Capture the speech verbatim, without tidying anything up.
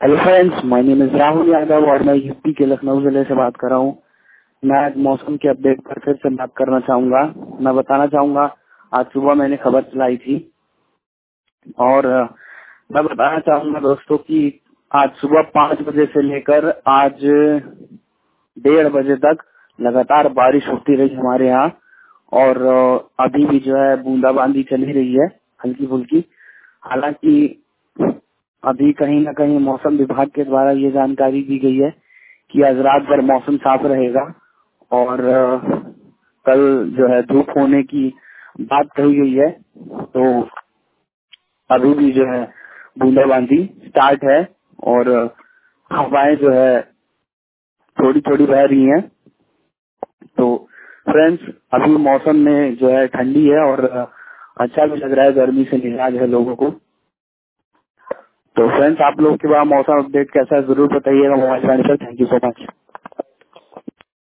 Hello friends, my name is Rahul Yadav और मैं UP के लखनऊ जिले से बात कर रहा हूँ। मैं आज मौसम के अपडेट पर फिर से बात करना चाहूंगा। मैं बताना चाहूंगा, आज सुबह मैंने खबर चलाई थी और अ, मैं बताना चाहूंगा दोस्तों कि आज सुबह पाँच बजे से लेकर आज डेढ़ बजे तक लगातार बारिश होती रही हमारे यहाँ और अ, अभी भी जो है बूंदाबांदी चली रही है हल्की फुल्की। हालांकि अभी कहीं ना कहीं मौसम विभाग के द्वारा ये जानकारी दी गई है कि आज रात भर मौसम साफ रहेगा और अ, कल जो है धूप होने की बात कही गई है। तो अभी भी जो है बूंदाबांदी स्टार्ट है और अ, हवाएं जो है थोड़ी थोड़ी बह रही हैं। तो फ्रेंड्स, अभी मौसम में जो है ठंडी है और अ, अच्छा भी लग रहा है, गर्मी से निजात है लोगों को। तो फ्रेंड्स, आप लोग के पास मौसम अपडेट कैसा है जरूर बताइएगा मोबाइल पर। Thank you so much.